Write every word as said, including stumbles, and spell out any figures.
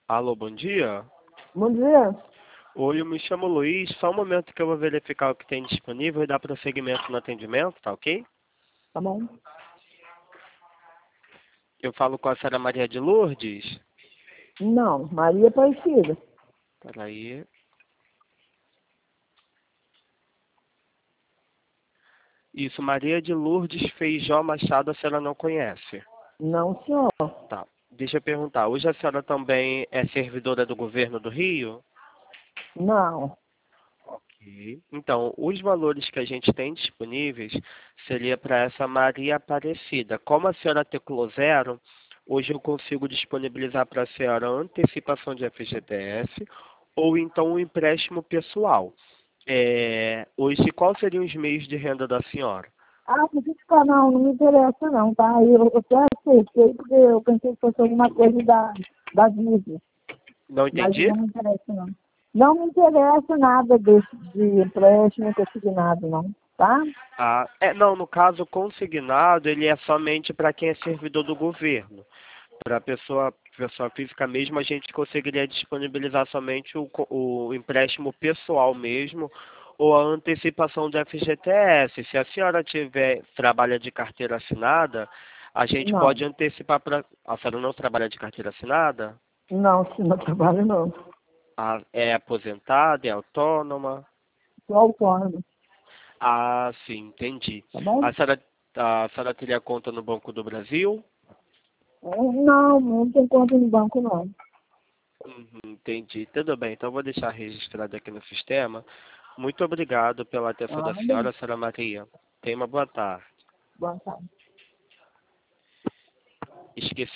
Alô, bom dia. Bom dia. Oi, eu me chamo Luiz. Só um momento que eu vou verificar o que tem disponível e dar prosseguimento no atendimento, tá ok? Tá bom? Eu falo com a senhora Maria de Lourdes. Não, Maria Aparecida. Peraí. Isso, Maria de Lourdes Feijó Machado, a senhora não conhece. Não, senhor. Tá. Deixa eu perguntar, hoje a senhora também é servidora do governo do Rio? Não. Ok. Então, os valores que a gente tem disponíveis seria para essa Maria Aparecida. Como a senhora teclou zero, hoje eu consigo disponibilizar para a senhora antecipação de F G T S ou então um empréstimo pessoal. É, hoje, quais seriam os meios de renda da senhora? Ah, por que ficar não, não me interessa não, tá? Eu, eu até aceitei porque eu pensei que fosse alguma coisa da, da Visa. Não Mas entendi? não me interessa não. Não me interessa nada desse de empréstimo consignado não, tá? Ah, é, não, no caso, consignado, ele é somente para quem é servidor do governo. Para a pessoa, pessoa física mesmo, a gente conseguiria disponibilizar somente o, co- o empréstimo pessoal mesmo, ou a antecipação do F G T S. Se a senhora tiver, trabalha de carteira assinada, a gente Não. pode antecipar para... A senhora não trabalha de carteira assinada? Não, se não trabalho não. Ah, é aposentada, é autônoma? Sou autônomo, Ah, sim, entendi. tá bom? A senhora, a senhora teria conta no Banco do Brasil? Não, não tem conta no banco não. Uhum, entendi. Tudo bem, então eu vou deixar registrado aqui no sistema. Muito obrigado pela atenção da Ah, bem. senhora, senhora Maria. Tenha uma boa tarde. Boa tarde. Esqueci